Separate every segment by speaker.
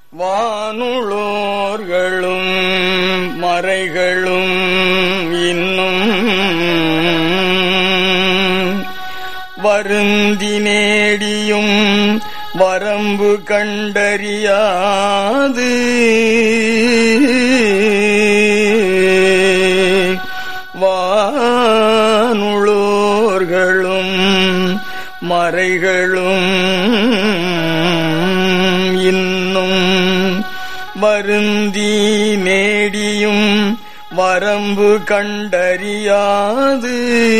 Speaker 1: வானுளோர்களும் மறைகளும் இன்னும் வருந்தி நேடியும் வரம்பு கண்டறியாது வானுளோர்களும் மறைகளும் இன்னும் வருந்தி நேடியும் வரம்பு கண்டறியாது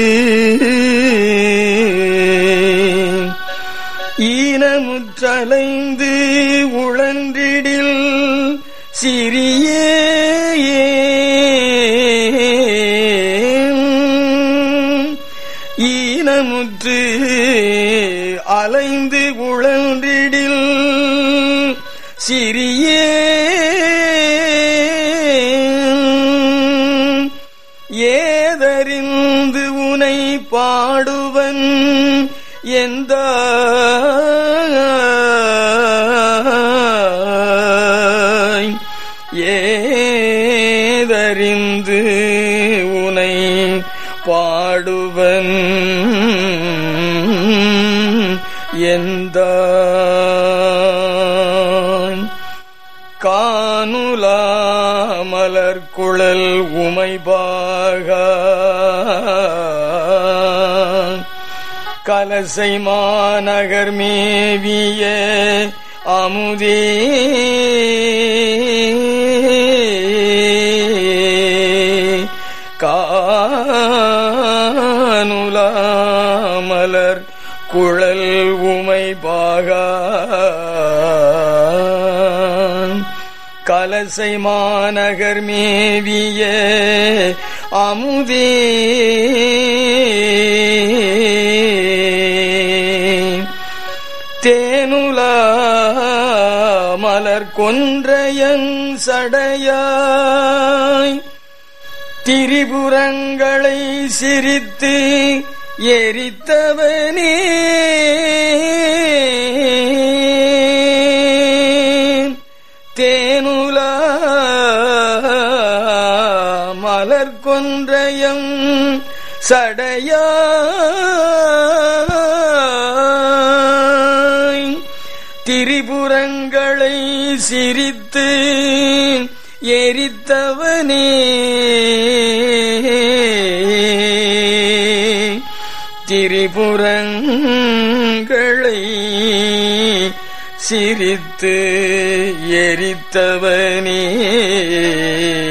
Speaker 1: ஈனமுற்றலைந்து உழன்றிடில் சிறியே ஈனமுற்று அலைந்து உழன்றிடில் சிறியே ஏதறிந்து உனை பாடுவன் எந்த ஏதறிந்து உனை பாடுவன் எந்த காணுலா மலர்குழல் உமைபாக கலசை மாநகர் மேவிய அமுதே காணுலா மலர் குழல் உமைபாக கலசை மாநகர் மேவிய அமுதே தேனுலா மலர் கொன்றையன் சடையாய் திரிபுரங்களை சிரித்து எரித்தவனே தேனுலா மலர் கொன்றையம் சடையாய் திரிபுரங்களை சிரித்து எரித்தவனே திரிபுரங்களை சிரித்து எரித்தவனே